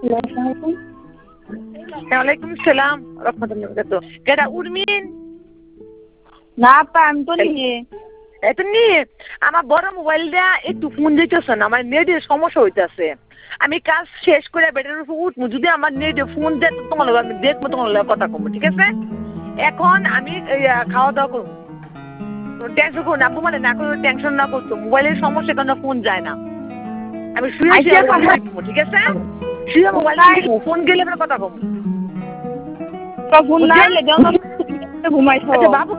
ওয়ালাইকুম সালাম রাহমাতুল্লাহি ওয়া বারাকাতুহু। কেডা উর্মিন? না আপা আমি তো নিয়ে এত নিয়ে আমার বড় মোবাইলটা একটু ফোন দিতেছে না, আমার নেটের সমস্যা হইতেছে। আমি কাজ শেষ করে বেডের উপর উঠবো, যদি আমার নেটে ফোন দেয় তোমার লগে আমি দেখবো, তোমার লগে কথা কমবো, ঠিক আছে? এখন আমি খাওয়া দাওয়া করবো। টেনশন করো না, আব্বু মানে না করে টেনশন না করতো, মোবাইলের সমস্যা কারণে ফোন যায় না। আমি শুয়ে ঠিক আছে? শুয়ে মোবাইল ফোন গেলে কথা কমবো। ফোন না এলে ঘুমাইছো। আচ্ছা বাবু